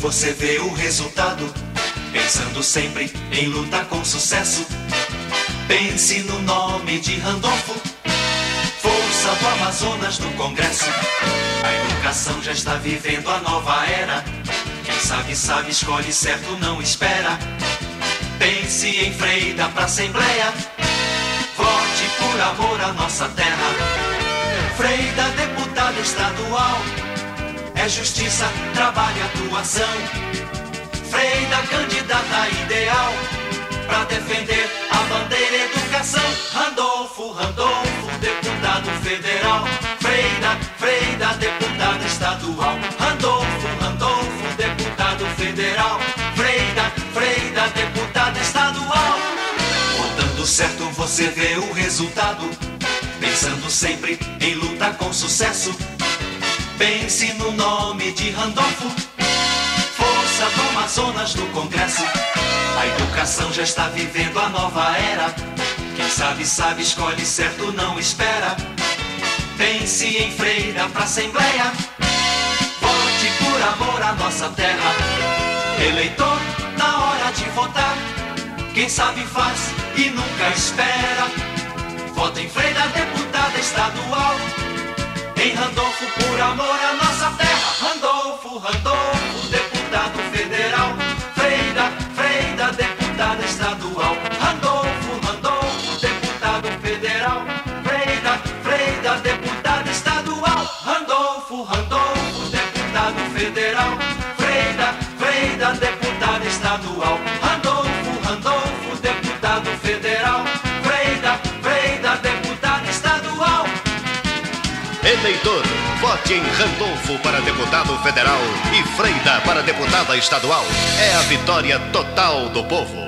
você vê o resultado, pensando sempre em lutar com sucesso. Pense no nome de Randolfo, força do Amazonas no Congresso. A educação já está vivendo a nova era. Quem sabe, sabe, escolhe certo, não espera. Pense em Freida pra Assembleia, vote por amor à nossa terra. Freida, deputada estadual, é justiça, trabalho e atuação. Freida, candidata ideal, pra defender a bandeira e educação. Randolfo, Randolfo, deputado federal. Freida, Freida, deputada estadual. Randolfo, Randolfo, deputado federal. Freida, Freida, deputada estadual. Votando certo você vê o resultado, pensando sempre em lutar com sucesso. Pense no nome de Randolfo, força do Amazonas no Congresso. A educação já está vivendo a nova era. Quem sabe, sabe, escolhe certo, não espera. Pense em Freida pra Assembleia, vote por amor à nossa terra. Eleitor, na hora de votar, quem sabe faz e nunca espera. Vota em Freida, deputada estadual, em Randolfo por amor à nossa terra. Randolfo, Randolfo, deputado federal. Freida, Freida, deputada estadual. Randolfo, Randolfo, deputado federal. Freida, Freida, deputada estadual. Randolfo, Randolfo, deputado federal. Freida, Freida, deputada estadual. Randolfo, Randolfo, deputado federal. Freida, Freida, deputada estadual. Eleitor, vote em Randolfo para deputado federal e Freida para deputada estadual. É a vitória total do povo.